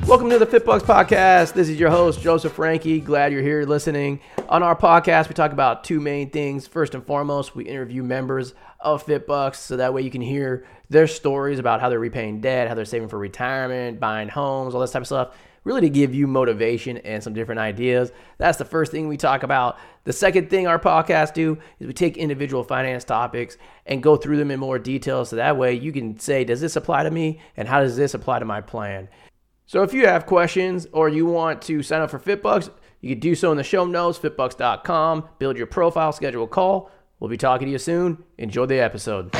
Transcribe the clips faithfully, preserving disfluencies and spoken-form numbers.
Welcome to the FitBucks Podcast. This is your host, Joseph Franke. Glad you're here listening. On our podcast, we talk about two main things. First and foremost, we interview members of FitBucks, so that way you can hear their stories about how they're repaying debt, how they're saving for retirement, buying homes, all this type of stuff, really to give you motivation and some different ideas. That's the first thing we talk about. The second thing our podcasts do is we take individual finance topics and go through them in more detail, so that way you can say, does this apply to me, and how does this apply to my plan? So if you have questions or you want to sign up for FitBucks, you can do so in the show notes, fitbucks dot com. Build your profile, schedule a call. We'll be talking to you soon. Enjoy the episode.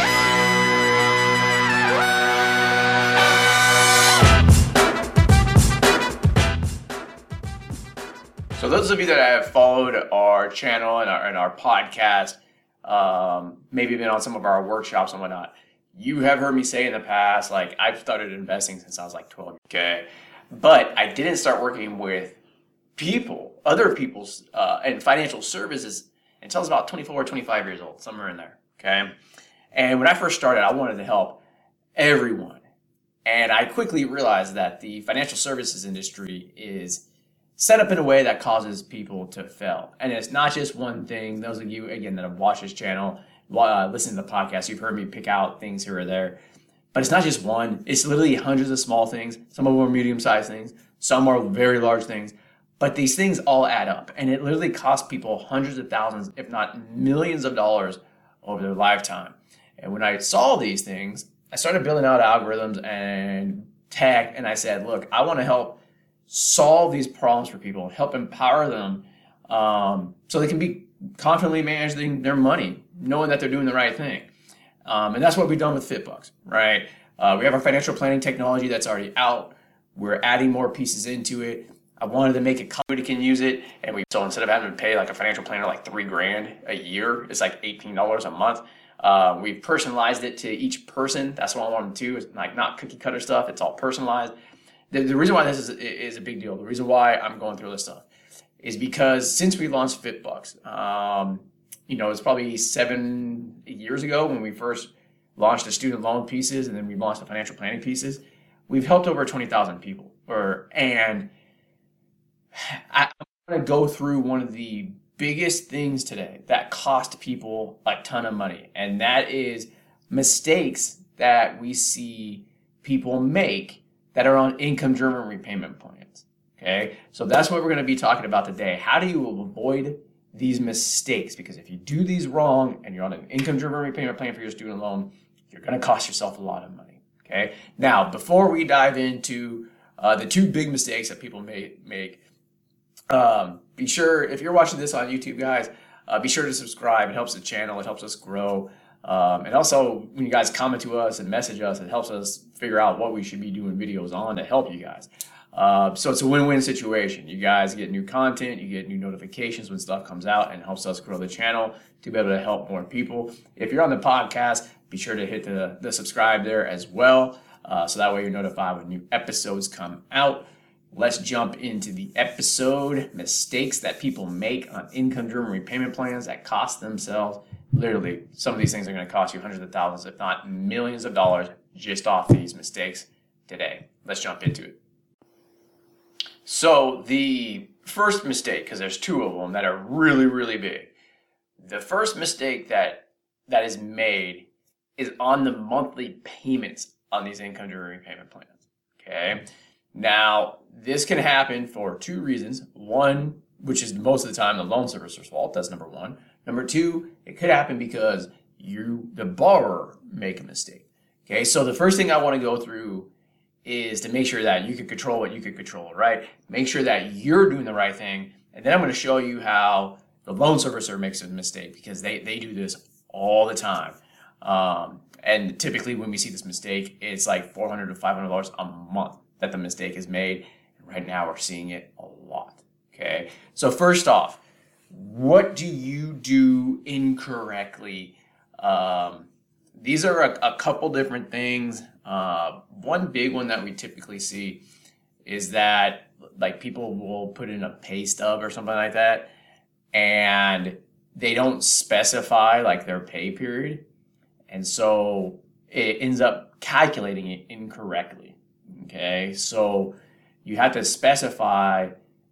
So those of you that have followed our channel and our, and our podcast, um, maybe been on some of our workshops and whatnot, you have heard me say in the past, like, I've started investing since I was like twelve, okay? But I didn't start working with people, other people's, uh, and financial services until I was about twenty-four or twenty-five years old, somewhere in there, okay? And when I first started, I wanted to help everyone. And I quickly realized that the financial services industry is set up in a way that causes people to fail. And it's not just one thing. Those of you, again, that have watched this channel, Uh, listen to the podcast, you've heard me pick out things here or there, but it's not just one. It's literally hundreds of small things. Some of them are medium-sized things, some are very large things, but these things all add up, and it literally costs people hundreds of thousands, if not millions of dollars over their lifetime. And when I saw these things, I started building out algorithms and tech, and I said, look, I want to help solve these problems for people, help empower them um, so they can be confidently managing their money, knowing that they're doing the right thing. Um, and that's what we've done with FitBucks, right? Uh, we have our financial planning technology that's already out. We're adding more pieces into it. I wanted to make it everybody can use it. And we so instead of having to pay like a financial planner like three grand a year, it's like eighteen dollars a month. Uh, we've personalized it to each person. That's what I wanted to do. It's like not cookie cutter stuff. It's all personalized. The, the reason why this is, is a big deal, the reason why I'm going through this stuff is because since we launched FitBucks, um, you know, it's probably seven years ago when we first launched the student loan pieces, and then we launched the financial planning pieces. We've helped over twenty thousand people. Or and I, I'm going to go through one of the biggest things today that cost people a ton of money, and that is mistakes that we see people make that are on income-driven repayment plans. Okay, so that's what we're going to be talking about today. How do you avoid these mistakes? Because if you do these wrong and you're on an income-driven repayment plan for your student loan, you're going to cost yourself a lot of money. Okay, now before we dive into uh, the two big mistakes that people may make, um, be sure, if you're watching this on YouTube, guys, uh, be sure to subscribe. It helps the channel. It helps us grow. Um, and also, when you guys comment to us and message us, it helps us figure out what we should be doing videos on to help you guys. Uh, so it's a win-win situation. You guys get new content, you get new notifications when stuff comes out, and helps us grow the channel to be able to help more people. If you're on the podcast, be sure to hit the, the subscribe there as well, uh, so that way you're notified when new episodes come out. Let's jump into the episode. Mistakes that people make on income-driven repayment plans that cost themselves. Literally, some of these things are going to cost you hundreds of thousands, if not millions of dollars, just off these mistakes today. Let's jump into it. So the first mistake, because there's two of them that are really, really big. The first mistake that that is made is on the monthly payments on these income-driven repayment plans. Okay. Now, this can happen for two reasons. One, which is most of the time the loan servicer's fault. That's number one. Number two, it could happen because you, the borrower, make a mistake. Okay. So the first thing I want to go through is to make sure that you can control what you can control, right? Make sure that you're doing the right thing. And then I'm going to show you how the loan servicer makes a mistake, because they, they do this all the time. Um, and typically when we see this mistake, it's like four hundred to five hundred dollars a month that the mistake is made. And right now we're seeing it a lot, okay? So first off, what do you do incorrectly? Um, these are a, a couple different things. Uh, one big one that we typically see is that like people will put in a pay stub or something like that, and they don't specify like their pay period. And so it ends up calculating it incorrectly. Okay. So you have to specify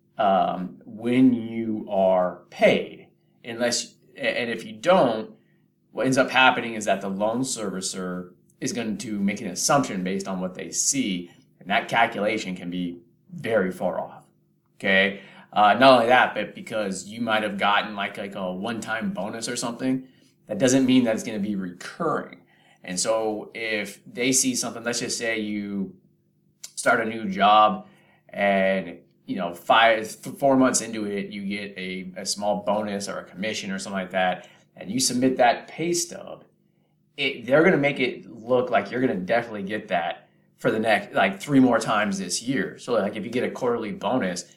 um, when you are paid. Unless, and if you don't, what ends up happening is that the loan servicer is going to make an assumption based on what they see, and that calculation can be very far off. Okay. Uh, not only that, but because you might have gotten like like a one-time bonus or something, that doesn't mean that it's going to be recurring. And so if they see something, let's just say you start a new job and, you know, five, four months into it, you get a, a small bonus or a commission or something like that, and you submit that pay stub, it, they're going to make it look like you're going to definitely get that for the next, like three more times this year. So like if you get a quarterly bonus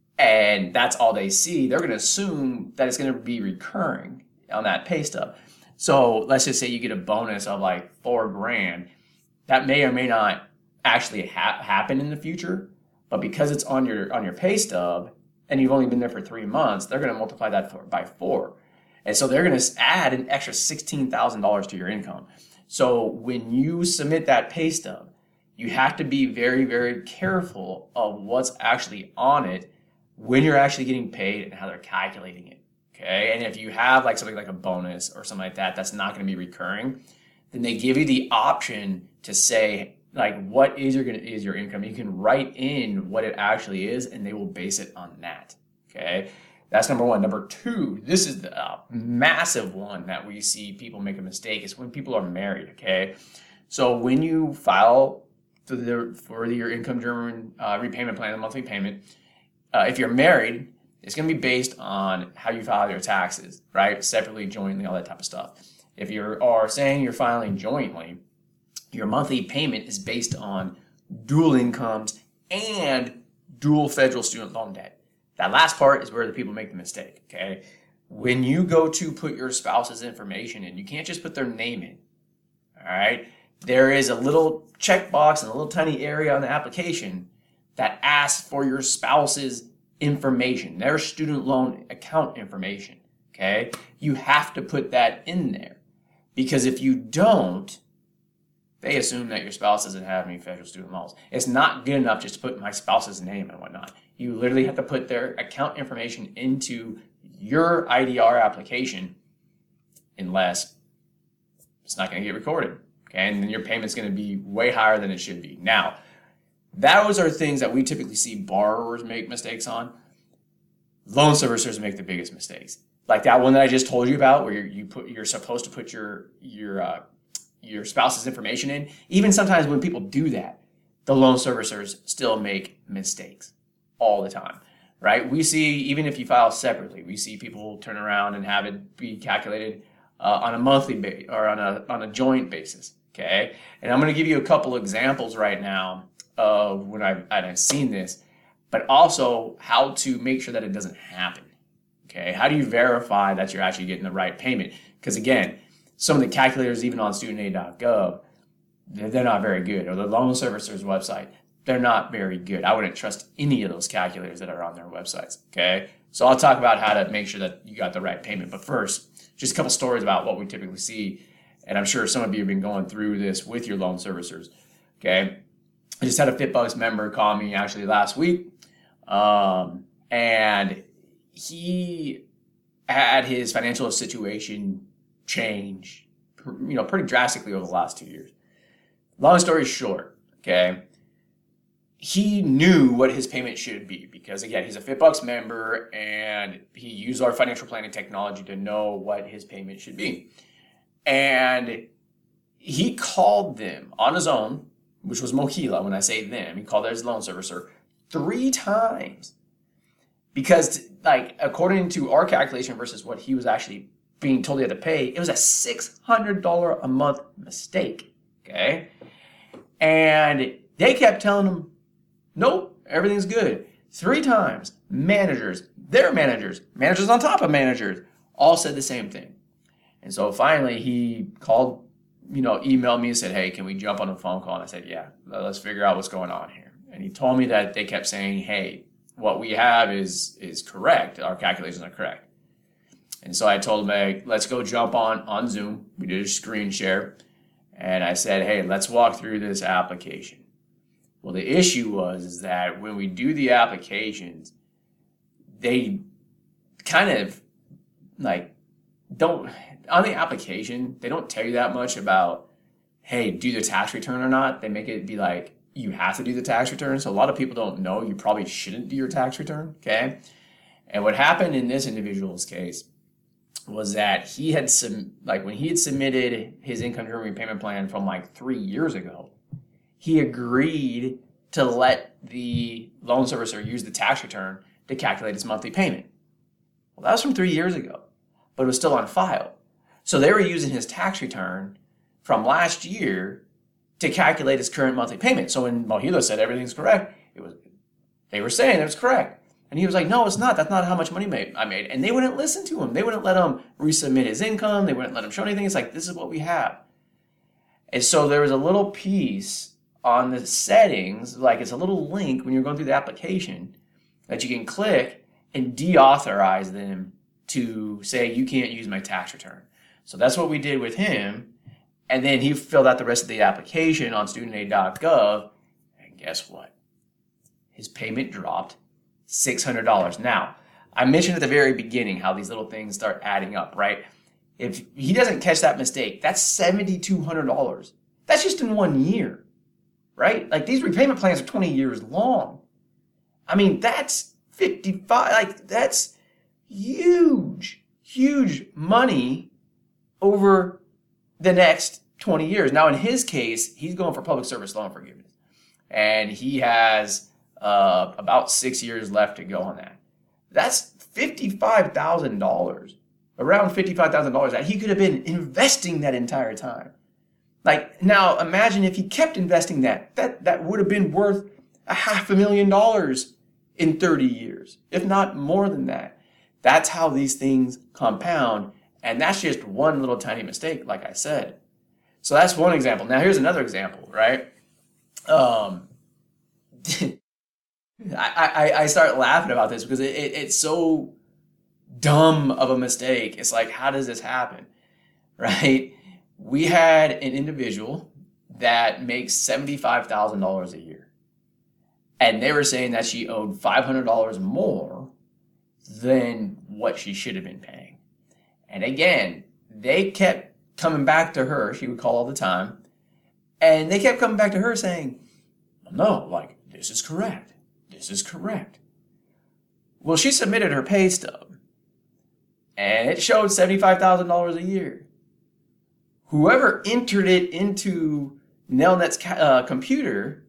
and that's all they see, they're going to assume that it's going to be recurring on that pay stub. So let's just say you get a bonus of like four grand. That may or may not actually ha- happen in the future, but because it's on your on your pay stub and you've only been there for three months, they're going to multiply that for, by four. And so they're going to add an extra sixteen thousand dollars to your income. So when you submit that pay stub, you have to be very, very careful of what's actually on it when you're actually getting paid and how they're calculating it. Okay. And if you have like something like a bonus or something like that, that's not going to be recurring, then they give you the option to say, like, what is your, is your income? You can write in what it actually is, and they will base it on that. Okay. That's number one. Number two, this is the uh, massive one that we see people make a mistake, is when people are married. Okay. So when you file for, the, for your income German uh, repayment plan, the monthly payment, uh, if you're married, it's going to be based on how you file your taxes, right? Separately, jointly, all that type of stuff. If you are saying you're filing jointly, your monthly payment is based on dual incomes and dual federal student loan debt. That last part is where the people make the mistake, okay? When you go to put your spouse's information in, you can't just put their name in, all right? There is a little checkbox and a little tiny area on the application that asks for your spouse's information, their student loan account information, okay? You have to put that in there, because if you don't, they assume that your spouse doesn't have any federal student loans. It's not good enough just to put my spouse's name and whatnot. You literally have to put their account information into your I D R application, unless it's not going to get recorded, okay? And then your payment's going to be way higher than it should be. Now, those are things that we typically see borrowers make mistakes on. Loan servicers make the biggest mistakes. Like that one that I just told you about, where you're, you put, you're supposed to put your your uh, your spouse's information in. Even sometimes when people do that, the loan servicers still make mistakes all the time, right? We see, even if you file separately, we see people turn around and have it be calculated uh, on a monthly basis or on a on a joint basis. Okay, and I'm going to give you a couple examples right now of when I've, I've seen this, but also how to make sure that it doesn't happen. Okay, how do you verify that you're actually getting the right payment? Because again, some of the calculators, even on student aid dot gov, they're, they're not very good. Or the loan servicer's website, they're not very good. I wouldn't trust any of those calculators that are on their websites. Okay, so I'll talk about how to make sure that you got the right payment. But first, just a couple stories about what we typically see, and I'm sure some of you have been going through this with your loan servicers. Okay. I just had a FitBugs member call me actually last week, um, and he had his financial situation change, you know, pretty drastically over the last two years. Long story short, okay, he knew what his payment should be because, again, he's a FitBugs member and he used our financial planning technology to know what his payment should be. And he called them on his own, which was Mohila. When I say them, he called his loan servicer three times because, like, according to our calculation versus what he was actually being told he had to pay, it was a six hundred dollars a month mistake, okay? And they kept telling him, nope, everything's good. Three times, managers, their managers, managers on top of managers, all said the same thing. And so finally he called, you know, emailed me and said, hey, can we jump on a phone call? And I said, yeah, let's figure out what's going on here. And he told me that they kept saying, hey, what we have is is correct. Our calculations are correct. And so I told him, hey, let's go jump on, on Zoom. We did a screen share. And I said, hey, let's walk through this application. Well, the issue was is that when we do the applications, they kind of like don't, on the application, they don't tell you that much about, hey, do the tax return or not. They make it be like, you have to do the tax return. So a lot of people don't know you probably shouldn't do your tax return, okay? And what happened in this individual's case was that he had some, like when he had submitted his income driven repayment plan from like three years ago, he agreed to let the loan servicer use the tax return to calculate his monthly payment. Well, that was from three years ago, but it was still on file. So they were using his tax return from last year to calculate his current monthly payment. So when Mohila said everything's correct, it was, they were saying it was correct. And he was like, no, it's not. That's not how much money made, I made. And they wouldn't listen to him. They wouldn't let him resubmit his income. They wouldn't let him show anything. It's like, this is what we have. And so there was a little piece on the settings, like it's a little link when you're going through the application that you can click and deauthorize them to say, you can't use my tax return. So that's what we did with him. And then he filled out the rest of the application on student aid dot gov. And guess what? His payment dropped six hundred dollars. Now, I mentioned at the very beginning how these little things start adding up, right? If he doesn't catch that mistake, that's seven thousand two hundred dollars. That's just in one year, right? Like these repayment plans are twenty years long. I mean, that's fifty-five, like that's huge, huge money over the next twenty years. Now, in his case, he's going for public service loan forgiveness, and he has uh, about six years left to go on that. That's fifty-five thousand dollars, around fifty-five thousand dollars that he could have been investing that entire time. Like, now imagine if he kept investing that, that, that would have been worth a half a million dollars in thirty years, if not more than that. That's how these things compound. And that's just one little tiny mistake, like I said. So that's one example. Now here's another example, right? Um, I, I, I start laughing about this because it, it, it's so dumb of a mistake. It's like, how does this happen, right? We had an individual that makes seventy-five thousand dollars a year. And they were saying that she owed five hundred dollars more than what she should have been paying. And again, they kept coming back to her. She would call all the time. And they kept coming back to her saying, no, like, this is correct. This is correct. Well, she submitted her pay stub. And it showed seventy-five thousand dollars a year. Whoever entered it into Nelnet's uh, computer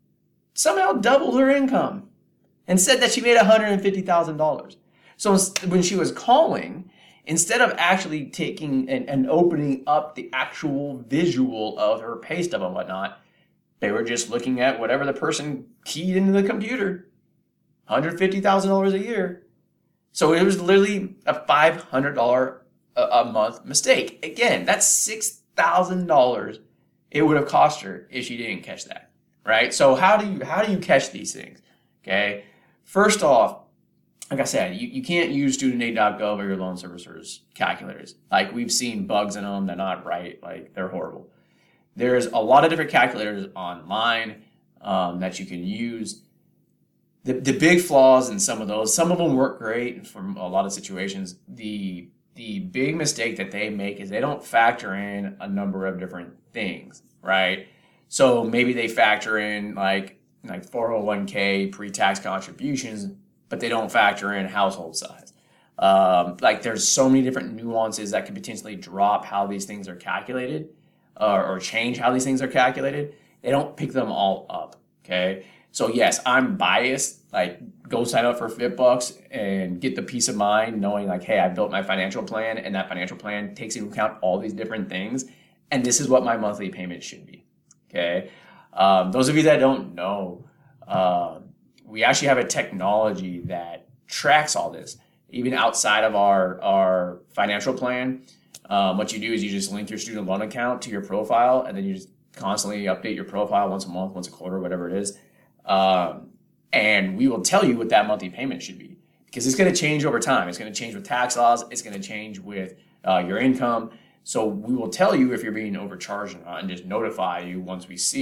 somehow doubled her income and said that she made one hundred fifty thousand dollars. So when she was calling, instead of actually taking and, and opening up the actual visual of her pay stub and whatnot, they were just looking at whatever the person keyed into the computer. one hundred fifty thousand dollars a year. So it was literally a five hundred dollars a, a month mistake. Again, that's six thousand dollars it would have cost her if she didn't catch that, right? So how do you how do you catch these things? Okay, first off, like I said, you, you can't use student aid dot gov or your loan servicer's calculators. Like, we've seen bugs in them. They're not right. Like, they're horrible. There's a lot of different calculators online um, that you can use. The, the big flaws in some of those, some of them work great from a lot of situations. The, the big mistake that they make is they don't factor in a number of different things, right? So maybe they factor in like, like four oh one k pre-tax contributions, but they don't factor in household size. Um, like, there's so many different nuances that could potentially drop how these things are calculated uh, or change how these things are calculated. They don't pick them all up, okay? So yes, I'm biased. Like, go sign up for FitBucks and get the peace of mind knowing like, hey, I built my financial plan and that financial plan takes into account all these different things. And this is what my monthly payment should be, okay? Um, those of you that don't know, uh, we actually have a technology that tracks all this, even outside of our, our financial plan. Um, what you do is you just link your student loan account to your profile, and then you just constantly update your profile once a month, once a quarter, whatever it is. Um, and we will tell you what that monthly payment should be, because it's going to change over time. It's going to change with tax laws. It's going to change with uh, your income. So we will tell you if you're being overcharged or not and just notify you once we see it.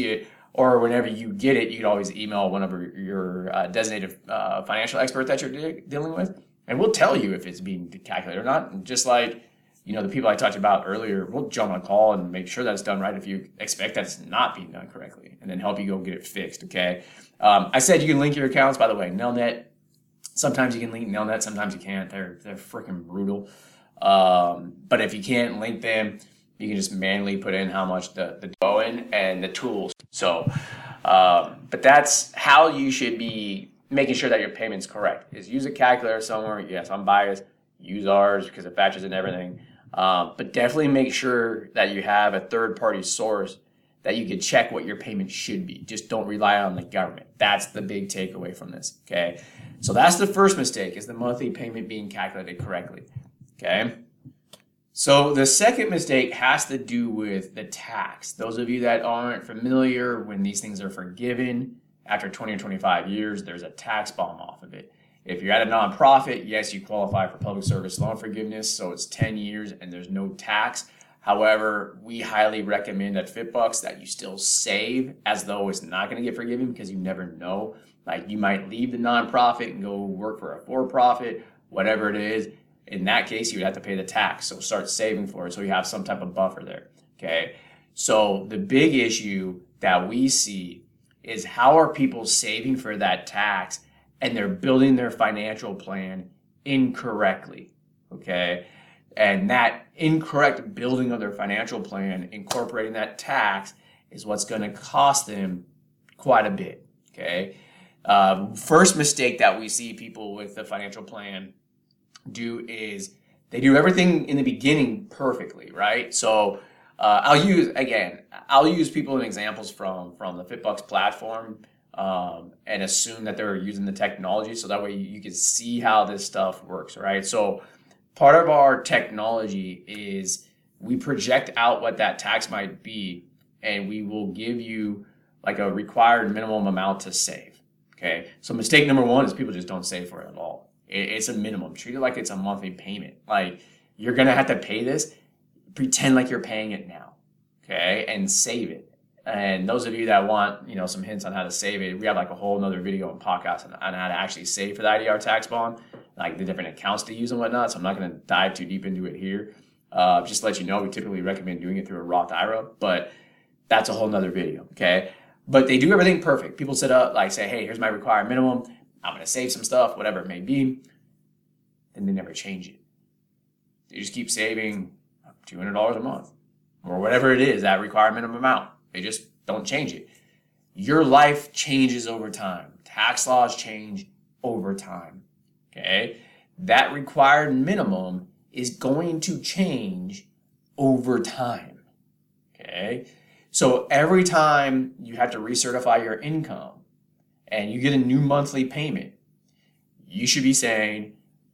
or whenever you get it, you can always email one of your, your uh, designated uh, financial expert that you're de- dealing with, and we'll tell you if it's being calculated or not. And just like, you know, the people I talked about earlier, we'll jump on a call and make sure that it's done right if you expect that it's not being done correctly, and then help you go get it fixed, okay? Um, I said you can link your accounts, by the way, Nelnet. Sometimes you can link Nelnet, sometimes you can't. They're they're freaking brutal. Um, but if you can't link them, you can just manually put in how much the, the going and the tools. So, um, but that's how you should be making sure that your payment's correct, is use a calculator somewhere. Yes, I'm biased. Use ours because it factors in everything. Um, but definitely make sure that you have a third-party source that you can check what your payment should be. Just don't rely on the government. That's the big takeaway from this, okay? So that's the first mistake, is the monthly payment being calculated correctly, okay? So the second mistake has to do with the tax. Those of you that aren't familiar, when these things are forgiven after twenty or twenty-five years, there's a tax bomb off of it. If you're at a nonprofit, yes, you qualify for public service loan forgiveness, so it's ten years and there's no tax. However, we highly recommend at FitBucks that you still save as though it's not going to get forgiven, because you never know. Like, you might leave the nonprofit and go work for a for-profit, whatever it is. In that case, you would have to pay the tax. So start saving for it so you have some type of buffer there, okay? So the big issue that we see is, how are people saving for that tax and they're building their financial plan incorrectly, okay? And that incorrect building of their financial plan, incorporating that tax, is what's going to cost them quite a bit, okay? Uh, first mistake that we see people with the financial plan do is they do everything in the beginning perfectly, right? So uh, I'll use, again, I'll use people and examples from, from the FitBucks platform um, and assume that they're using the technology, so that way you, you can see how this stuff works, right? So part of our technology is we project out what that tax might be, and we will give you like a required minimum amount to save, okay? So mistake number one is people just don't save for it at all. It's a minimum. Treat it like it's a monthly payment. Like, you're going to have to pay this. Pretend like you're paying it now, okay? And save it. And those of you that want, you know, some hints on how to save it, we have like a whole nother video and podcast on, on how to actually save for the I D R tax bond, like the different accounts to use and whatnot. So I'm not going to dive too deep into it here. Uh, just to let you know, we typically recommend doing it through a Roth I R A, but that's a whole nother video, okay? But they do everything perfect. People set up, like, say, hey, here's my required minimum. I'm going to save some stuff, whatever it may be. Then they never change it. They just keep saving two hundred dollars a month or whatever it is, that required minimum amount. They just don't change it. Your life changes over time. Tax laws change over time, okay? That required minimum is going to change over time, okay? So every time you have to recertify your income and you get a new monthly payment, you should be saying,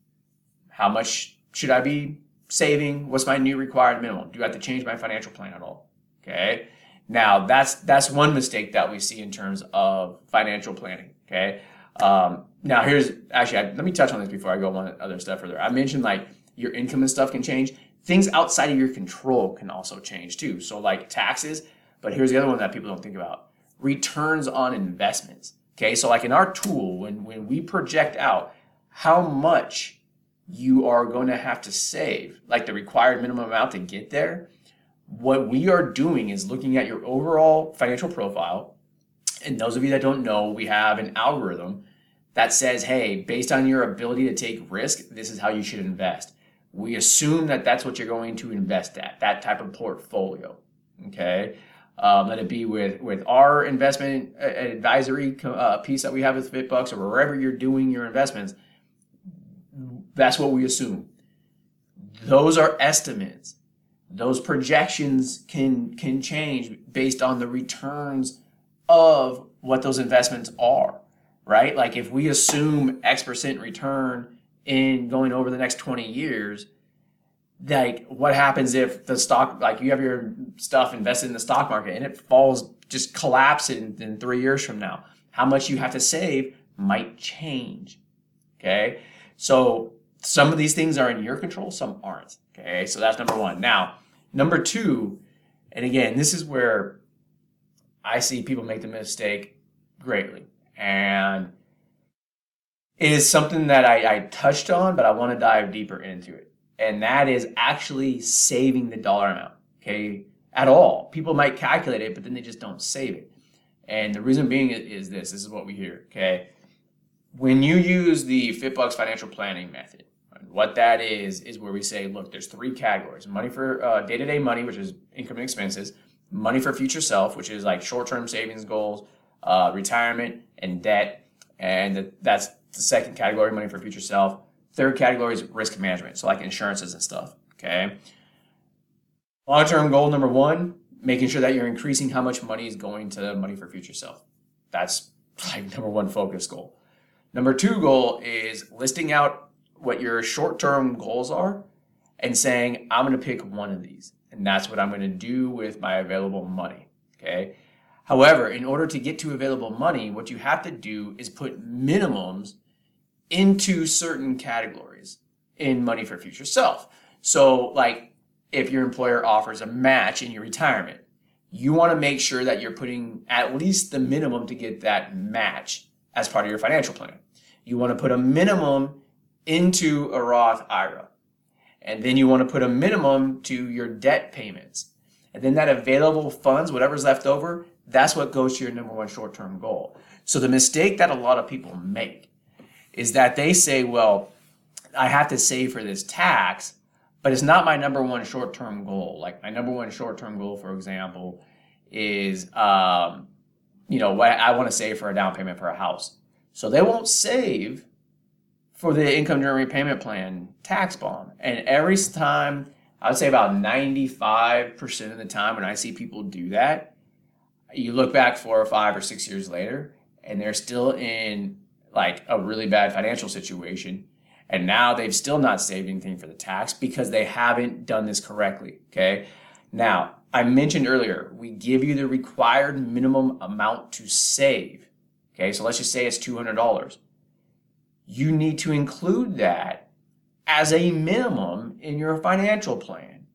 how much should I be saving? What's my new required minimum? Do I have to change my financial plan at all? Okay. Now that's that's one mistake that we see in terms of financial planning. Okay. Um, now here's actually I, let me touch on this before I go on other stuff further. I mentioned like your income and stuff can change. Things outside of your control can also change too. So like taxes. But here's the other one that people don't think about: returns on investments. Okay. So like in our tool, when when we project out how much you are going to have to save, like the required minimum amount to get there, what we are doing is looking at your overall financial profile. And those of you that don't know, we have an algorithm that says, hey, based on your ability to take risk, this is how you should invest. We assume that that's what you're going to invest at, that type of portfolio, okay? Um, let it be with, with our investment advisory uh, piece that we have with FitBucks, or wherever you're doing your investments. That's what we assume. Those are estimates. Those projections can can change based on the returns of what those investments are, right? Like if we assume X percent return in going over the next twenty years, like what happens if the stock, like you have your stuff invested in the stock market and it falls, just collapses in, in three years from now? How much you have to save might change, okay? So some of these things are in your control, some aren't, okay? So that's number one. Now, number two, and again, this is where I see people make the mistake greatly. And it is something that I, I touched on, but I want to dive deeper into it. And that is actually saving the dollar amount, okay, at all. People might calculate it, but then they just don't save it. And the reason being is this. This is what we hear, okay? When you use the FitBucks financial planning method, what that is, is where we say, look, there's three categories. Money for uh, day-to-day money, which is income and expenses. Money for future self, which is like short-term savings goals, uh, retirement, and debt. And that's the second category, money for future self. Third category is risk management, so like insurances and stuff, okay? Long-term goal number one, making sure that you're increasing how much money is going to money for future self. That's like number one focus goal. Number two goal is listing out what your short-term goals are and saying, I'm going to pick one of these, and that's what I'm going to do with my available money, okay? However, in order to get to available money, what you have to do is put minimums into certain categories in money for future self. So like if your employer offers a match in your retirement, you want to make sure that you're putting at least the minimum to get that match as part of your financial plan. You want to put a minimum into a Roth I R A. And then you want to put a minimum to your debt payments. And then that available funds, whatever's left over, that's what goes to your number one short-term goal. So the mistake that a lot of people make is that they say, well, I have to save for this tax, but it's not my number one short-term goal. Like my number one short-term goal, for example, is, um, you know, what I want to save for a down payment for a house. So they won't save for the income during repayment plan tax bond. And every time, I would say about ninety-five percent of the time when I see people do that, you look back four or five or six years later, and they're still in like a really bad financial situation. And now they've still not saved anything for the tax because they haven't done this correctly, okay? Now, I mentioned earlier, we give you the required minimum amount to save, okay? So let's just say it's two hundred dollars. You need to include that as a minimum in your financial plan,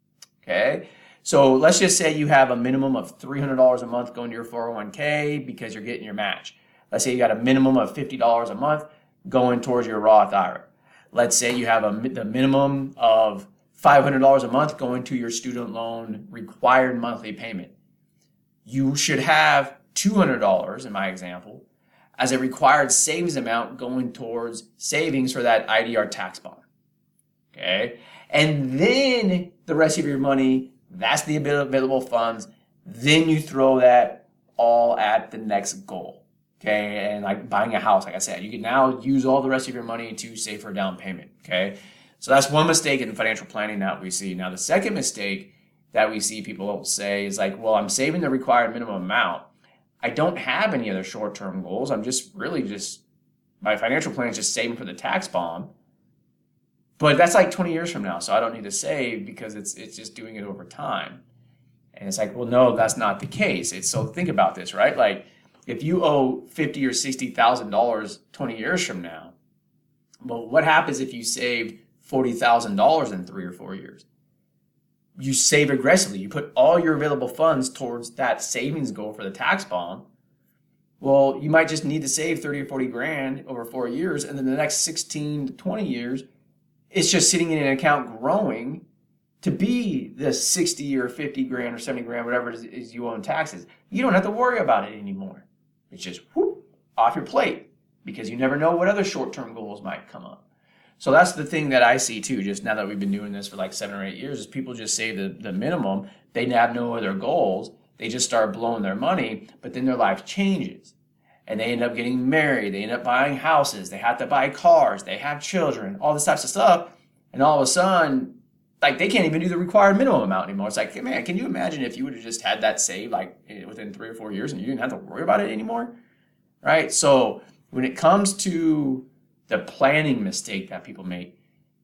okay? So let's just say you have a minimum of three hundred dollars a month going to your four oh one k because you're getting your match. Let's say you got a minimum of fifty dollars a month going towards your Roth I R A. Let's say you have a the minimum of five hundred dollars a month going to your student loan required monthly payment. You should have two hundred dollars, in my example, as a required savings amount going towards savings for that I D R tax bond, okay? And then the rest of your money, that's the available funds. Then you throw that all at the next goal. Okay, and like buying a house, like I said, you can now use all the rest of your money to save for a down payment, okay? So that's one mistake in financial planning that we see. Now, the second mistake that we see people say is like, well, I'm saving the required minimum amount. I don't have any other short-term goals. I'm just really just, my financial plan is just saving for the tax bond. But that's like twenty years from now, so I don't need to save because it's it's just doing it over time. And it's like, well, no, that's not the case. It's so think about this, right? Like, if you owe fifty thousand dollars or sixty thousand dollars twenty years from now, well, what happens if you saved forty thousand dollars in three or four years? You save aggressively. You put all your available funds towards that savings goal for the tax bond. Well, you might just need to save thirty or forty grand over four years, and then the next sixteen to twenty years, it's just sitting in an account growing to be the sixty or fifty grand or seventy grand, whatever it is you owe in taxes. You don't have to worry about it anymore. It's just whoop, off your plate because you never know what other short-term goals might come up. So that's the thing that I see too, just now that we've been doing this for like seven or eight years, is people just save the, the minimum. They have no other goals. They just start blowing their money, but then their life changes. And they end up getting married. They end up buying houses. They have to buy cars. They have children, all this types of stuff. And all of a sudden, like they can't even do the required minimum amount anymore. It's like, hey, man, can you imagine if you would have just had that saved like within three or four years and you didn't have to worry about it anymore, right? So when it comes to the planning mistake that people make,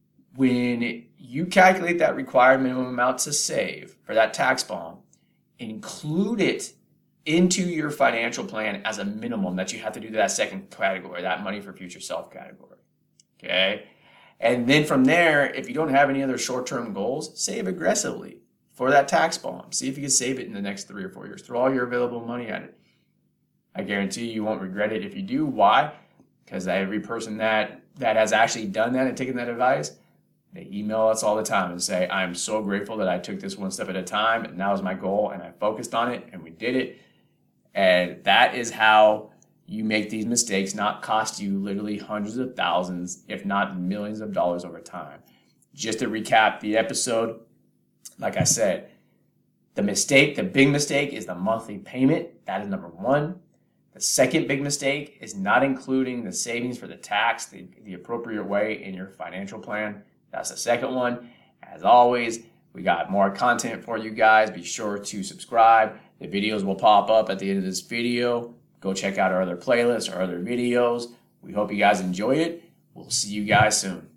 when you calculate that required minimum amount to save for that tax bond, include it into your financial plan as a minimum that you have to do that second category, that money for future self category, okay? And then from there, if you don't have any other short-term goals, save aggressively for that tax bomb. See if you can save it in the next three or four years. Throw all your available money at it. I guarantee you, you won't regret it if you do. Why? Because every person that, that has actually done that and taken that advice, they email us all the time and say, I'm so grateful that I took this one step at a time, and that was my goal, and I focused on it, and we did it. And that is how you make these mistakes not cost you literally hundreds of thousands, if not millions of dollars over time. Just to recap the episode, like I said, the mistake, the big mistake is the monthly payment. That is number one. The second big mistake is not including the savings for the tax the, the appropriate way in your financial plan. That's the second one. As always, we got more content for you guys. Be sure to subscribe. The videos will pop up at the end of this video. Go check out our other playlists, our other videos. We hope you guys enjoy it. We'll see you guys soon.